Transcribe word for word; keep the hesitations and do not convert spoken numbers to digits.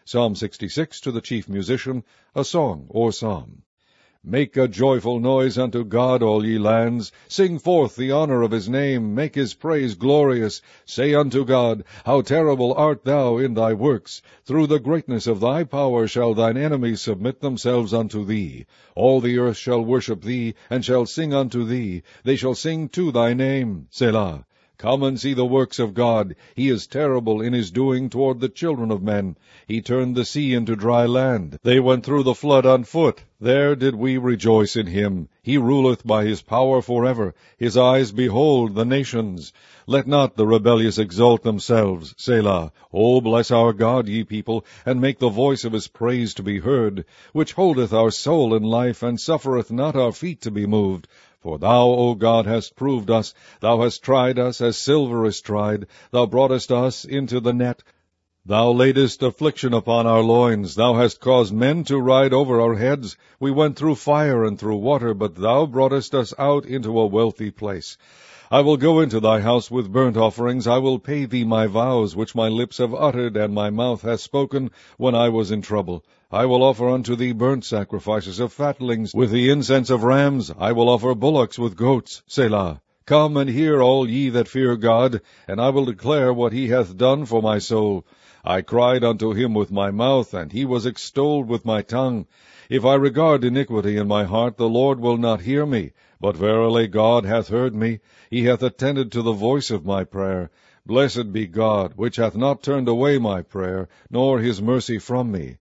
Psalm sixty-six, to the chief musician, a song or psalm. Make a joyful noise unto God, all ye lands. Sing forth the honour of his name. Make his praise glorious. Say unto God, how terrible art thou in thy works! Through the greatness of thy power shall thine enemies submit themselves unto thee. All the earth shall worship thee, and shall sing unto thee. They shall sing to thy name. Selah. Come and see the works of God. He is terrible in his doing toward the children of men. He turned the sea into dry land. They went through the flood on foot. There did we rejoice in him. He ruleth by his power forever. His eyes behold the nations. Let not the rebellious exalt themselves. Selah. O bless our God, ye people, and make the voice of his praise to be heard, which holdeth our soul in life, and suffereth not our feet to be moved. For thou, O God, hast proved us. Thou hast tried us as silver is tried. Thou broughtest us into the net. Thou laidest affliction upon our loins. Thou hast caused men to ride over our heads. We went through fire and through water, but thou broughtest us out into a wealthy place. I will go into thy house with burnt offerings. I will pay thee my vows, which my lips have uttered, and my mouth hath spoken when I was in trouble. I will offer unto thee burnt sacrifices of fatlings, with the incense of rams. I will offer bullocks with goats. Selah. Come and hear, all ye that fear God, and I will declare what he hath done for my soul. I cried unto him with my mouth, and he was extolled with my tongue. If I regard iniquity in my heart, the Lord will not hear me. But verily God hath heard me. He hath attended to the voice of my prayer. Blessed be God, which hath not turned away my prayer, nor his mercy from me.